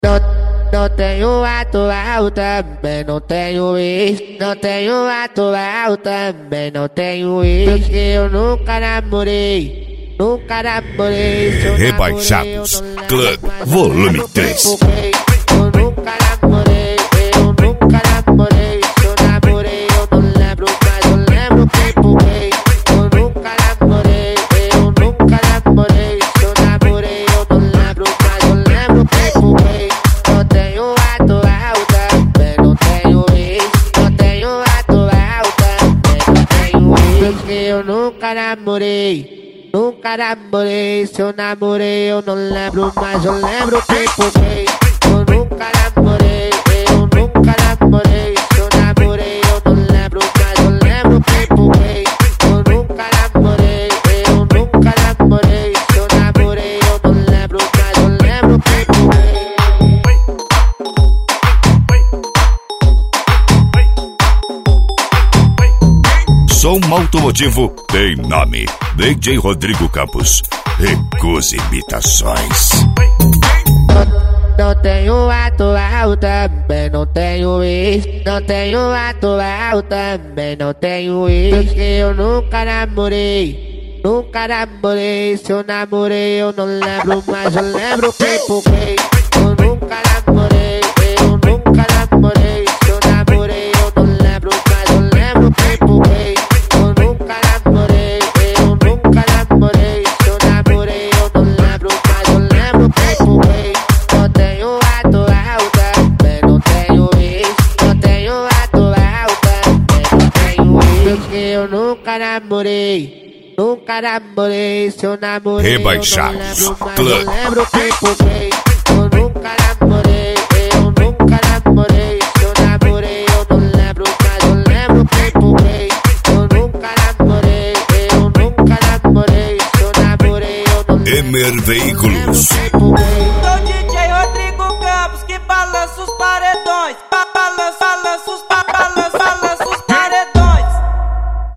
Não tenho atual, também não tenho ex. Não tenho atual, também não tenho ex. Porque eu nunca namorei, nunca namorei. Rebaixados Club Volume 3. Eu nunca namorei, eu nunca namorei. Se eu namorei eu não lembro, mas eu lembro quem buguei. Eu nunca namorei, eu nunca namorei. Se eu namorei eu não lembro, mas eu lembro quem buguei. Não tenho atual, também não tenho ex. Não tenho atual, também não tenho ex. Porque eu nunca namorei, nunca namorei. Se eu namorei eu não lembro, mas eu lembro quem buguei. Eu nunca namorei, eu nunca namorei. Se eu namorei eu não lembro, mas eu lembro quem buguei. Eu nunca namorei, eu nunca namorei. Se eu namorei eu não lembro, mas eu lembro quem buguei. Som automotivo tem nome: DJ Rodrigo Campos. Recuse imitações. Não tenho atual, também não tenho ex. Não tenho atual, também não tenho ex. Porque eu nunca namorei, nunca namorei. Se eu namorei eu não lembro, mas eu lembro quem buguei. Eu nunca namorei, eu nunca namorei. Se eu namorei eu não lembro, mas eu lembro quem buguei. Eu nunca namorei, eu nunca namorei. Se eu namorei eu não lembro, mas eu lembro quem buguei. Não tenho atual, também não tenho ex. Não tenho atual, também não tenho ex. Porque eu nunca namorei, nunca namorei. Se eu namorei Rebaixados eu não lembro, mas Club. eu lembro quem buguei. Eu nunca namorei, eu nunca namorei. Se eu namorei eu não lembro, mas eu lembro quem buguei. Eu nunca namorei, eu nunca namorei. Se eu namorei eu não lembro, Emer Veículos. quem buguei.